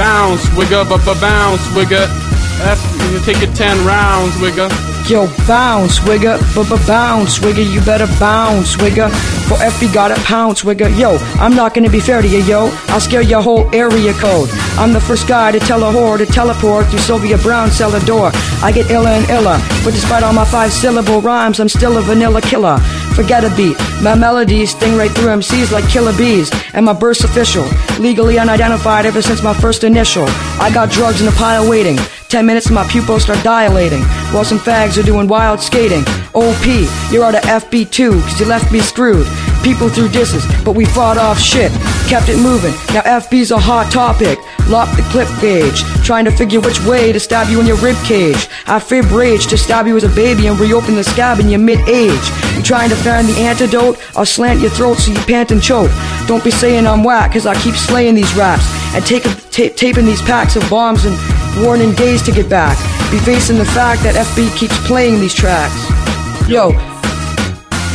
bounce, wigga, bounce, wigga. You take it 10 rounds, wigga. Yo, bounce, wigga, bounce, wigga, you better bounce, wigga. For F, you gotta pounce, wigga. Yo, I'm not gonna be fair to you, yo. I'll scare your whole area code. I'm the first guy to tell a whore to teleport through Sylvia Brown's cellar door. I get iller and iller, but despite all my 5-syllable rhymes, I'm still a vanilla killer. Forget a beat, my melodies sting right through MCs like killer bees. And my burst's official, legally unidentified ever since my first initial. I got drugs in a pile waiting. 10 minutes and my pupils start dilating, while some fags are doing wild skating. OP, you're out of FB2, cause you left me screwed. People threw disses, but we fought off shit. Kept it moving, now FB's a hot topic. Lock the clip gauge, trying to figure which way to stab you in your rib cage. I fib rage to stab you as a baby and reopen the scab in your mid-age. You trying to find the antidote? I'll slant your throat so you pant and choke. Don't be saying I'm whack, cause I keep slaying these raps and taping these packs of bombs and warning days to get back. Be facing the fact that FB keeps playing these tracks. Yo,